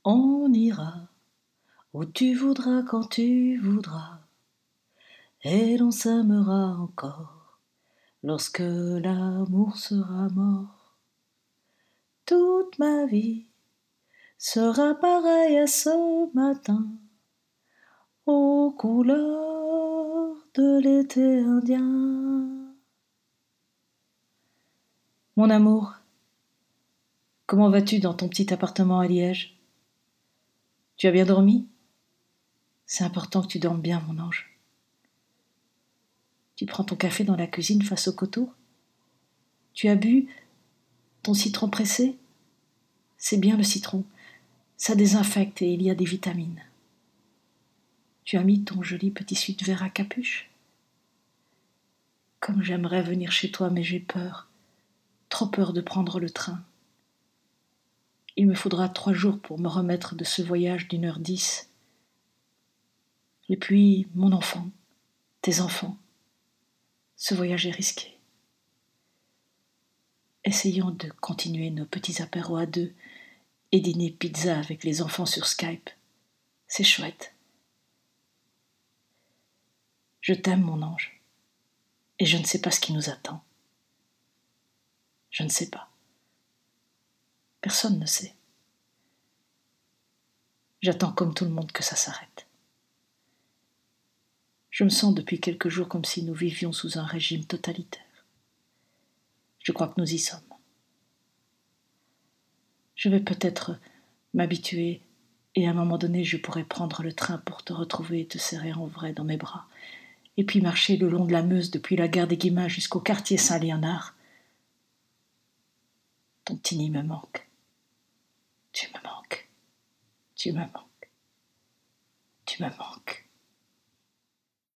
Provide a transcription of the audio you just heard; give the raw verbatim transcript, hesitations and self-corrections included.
On ira où tu voudras quand tu voudras, et l'on s'aimera encore lorsque l'amour sera mort. Toute ma vie sera pareille à ce matin, aux couleurs de l'été indien. Mon amour, comment vas-tu dans ton petit appartement à Liège? Tu as bien dormi? C'est important que tu dormes bien, mon ange. Tu prends ton café dans la cuisine face au coteau? Tu as bu ton citron pressé? C'est bien le citron, ça désinfecte et il y a des vitamines. Tu as mis ton joli petit sweat vert à capuche? Comme j'aimerais venir chez toi, mais j'ai peur, trop peur de prendre le train. Il me faudra trois jours pour me remettre de ce voyage d'une heure dix. Et puis, mon enfant, tes enfants, ce voyage est risqué. Essayons de continuer nos petits apéros à deux et dîner pizza avec les enfants sur Skype. C'est chouette. Je t'aime, mon ange, et je ne sais pas ce qui nous attend. Je ne sais pas. Personne ne sait. J'attends comme tout le monde que ça s'arrête. Je me sens depuis quelques jours comme si nous vivions sous un régime totalitaire. Je crois que nous y sommes. Je vais peut-être m'habituer et à un moment donné, je pourrai prendre le train pour te retrouver et te serrer en vrai dans mes bras, et puis marcher le long de la Meuse depuis la gare des Guillemin jusqu'au quartier Saint-Léonard. Ton Tini me manque. Tu me manques. Tu me manques. Tu me manques.